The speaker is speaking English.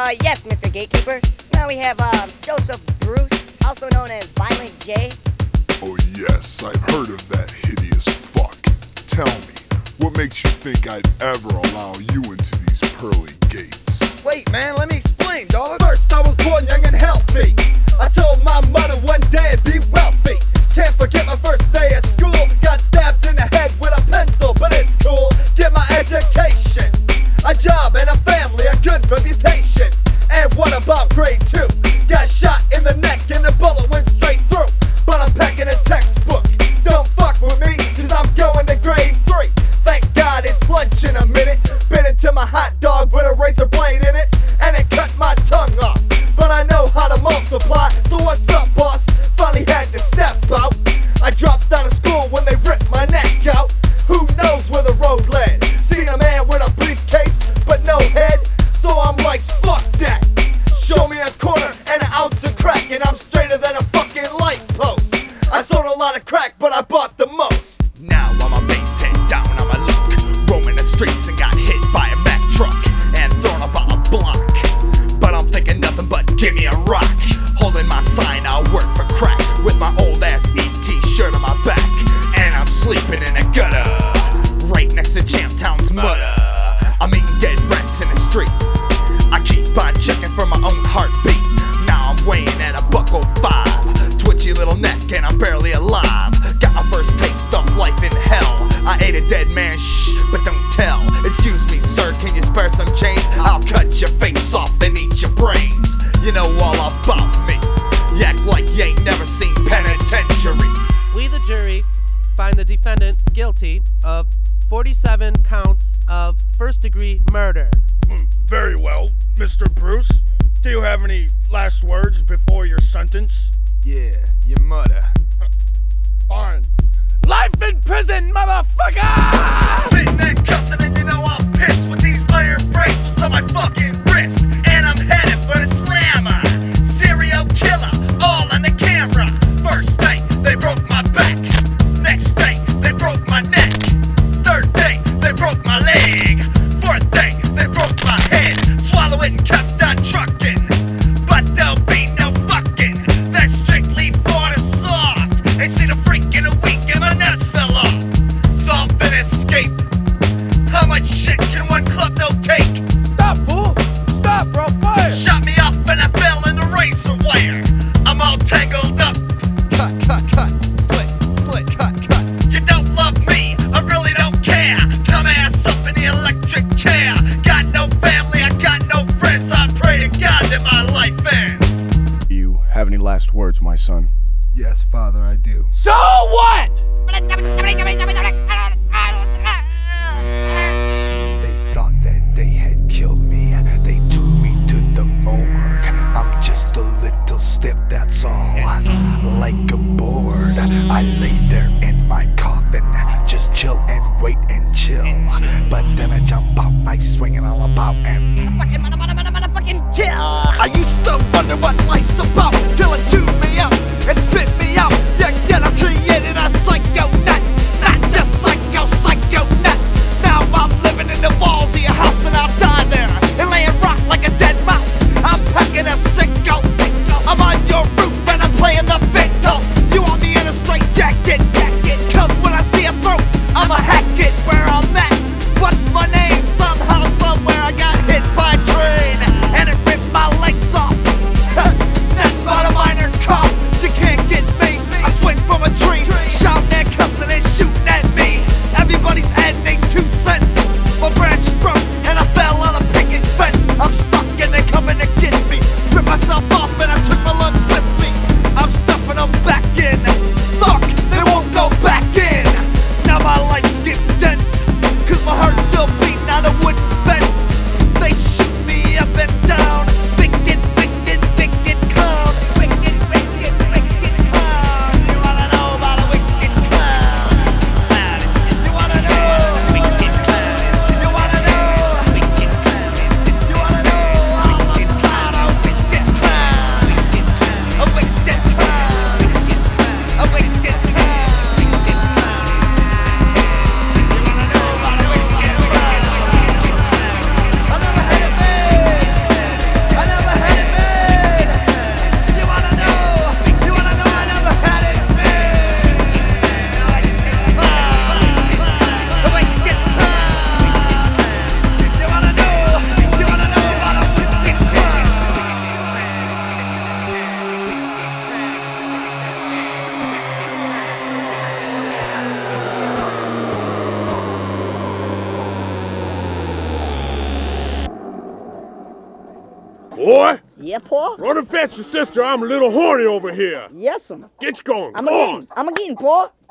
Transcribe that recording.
Yes, Mr. Gatekeeper. Now we have, Joseph Bruce, also known as Violent J. Oh yes, I've heard of that hideous fuck. Tell me, what makes you think I'd ever allow you into these pearly gates? Wait, man, let me explain, dog. First, I was born young and healthy. I told my mother one day I'd be wealthy. Can't forget my first day at school. Got stabbed in the head with a pencil, but it's cool. Get my education, a job and a family, a good reputation. And what about grade 2? Got shot in the neck and the bullet went straight through. But I'm packing a textbook. Don't fuck with me, cause I'm going to grade 3. Thank God it's lunch in a minute. Bit into my hot dog with a razor blade in it, and it cut my tongue off. But I know how to multiply, so what's up, boss? Finally had to step out. I dropped out of school when they ripped my neck out. Who knows where the road led? Seen a man with a briefcase, but no head. So I'm like, fuck that. Show me a quarter and an ounce of crack, and I'm straighter than a fucking light post. I sold a lot of crack, but I bought the most. Now I'm a bass head down on my luck, roaming the streets and got hit by a Mack truck and thrown up on a block. But I'm thinking nothing but give me a rock. Holding my sign, I'll work for crack, with my old ass ET shirt on my back. And I'm sleeping in a gutter, right next to Jamtown's mudder. I'm eating dead rats in the street. I keep on checking for my own heartbeat. Now I'm weighing at $1.05, twitchy little neck and I'm barely alive. Got my first taste of life in hell. I ate a dead man, shh, but don't tell. Excuse me, sir, can you spare some change? I'll cut your face off and eat your brains. You know all about me. You act like you ain't never seen penitentiary. We, the jury, find the defendant guilty of 47 counts of first-degree murder. Very well, Mr. Bruce. Do you have any last words before your sentence? Yeah, your mother. Fine. Life in prison, motherfucker! Spitting and cussing and you know I'm pissed with these iron bracelets on my fucking wrist. And I'm headed for the slammer. Serial killer, all on the camera. First day, they broke my back. Next day, they broke my neck. Third day, they broke my leg. Fourth day, they broke my head. Swallow it and kept on trucking. But there'll be no fucking. That's strictly for the soft. Ain't seen a freak in a week and my nuts fell off. Solve an escape. How much shit can one club no take? Stop, fool! Stop, bro! Fire! Shot me off and I fell in the razor wire. I'm all tangled up. Cut. Slit, cut. You don't love me, I really don't care. Dumbass up in the electric chair. Got no family, I got no friends. I pray to God that my life ends. Do you have any last words, my son? Yes, Father, I do. So what? They thought that they had killed me. They took me to the morgue. I'm just a little stiff, that's all. Like a board, I lay there in my coffin. Just chill and wait and chill. But then I jump out, nice swinging all about and fucking kill. I used to wonder what life's about till it chewed me out and spit me out. Yeah, I'm created a psycho, not just psycho. Boy, Yeah, Pa? run and fetch your sister. I'm a little horny over here. Yes, sir. Get you going. I'm Go on. a getting, Pa.